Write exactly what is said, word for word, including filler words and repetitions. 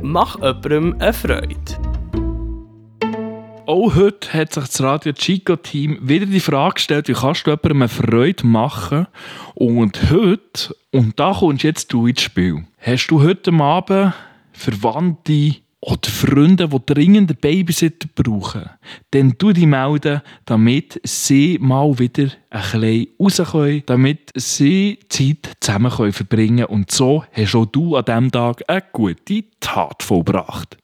Mach jemandem eine Freude. Auch heute hat sich das Radio Chico-Team wieder die Frage gestellt, wie kannst du jemandem eine Freude machen? Und heute, und da kommst jetzt du ins Spiel, hast du heute Abend Verwandte oder Freunde, die dringend einen Babysitter brauchen, dann tu dich melden, damit sie mal wieder ein bisschen raus können, damit sie Zeit zusammen verbringen können. Und so hast auch du an diesem Tag eine gute Tat vollbracht.